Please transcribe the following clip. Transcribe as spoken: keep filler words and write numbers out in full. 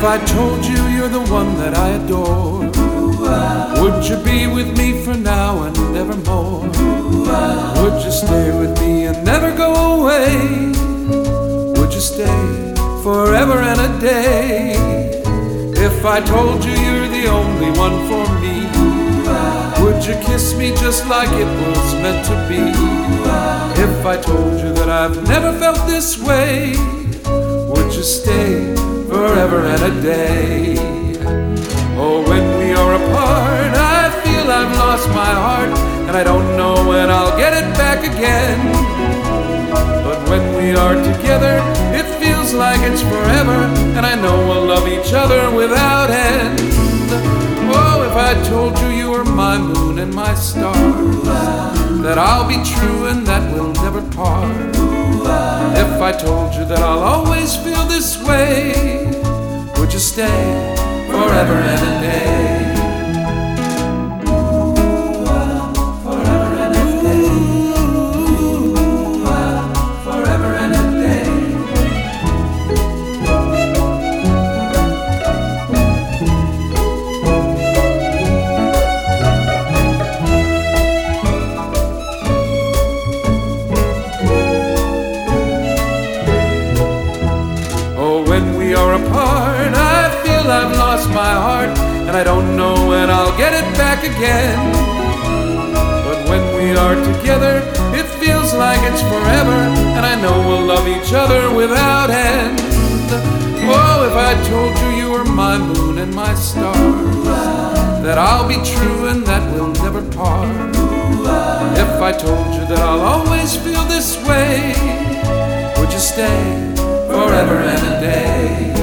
I told you you're the one that I adore, would you be with me for now and evermore? Would you stay with me and never go away? Would you stay forever and a day? If I told you you're the only one for me, would you kiss me just like it was meant to be? If I told you that I've never felt this way, would you stay forever and a day? Oh, when we are apart, I feel I've lost my heart, and I don't know when I'll get it back again. But when we are together, it feels like it's forever, and I know we'll love each other without end. Oh, if I told you you were my moon and my stars, that I'll be true and that we'll never part. If I told you that I'll always feel this way, would you stay forever and a day? When we are apart, I feel I've lost my heart, and I don't know when I'll get it back again. But when we are together, it feels like it's forever, and I know we'll love each other without end. Oh, if I told you you were my moon and my stars, that I'll be true and that we'll never part. If I told you that I'll always feel this way, would you stay forever and a day?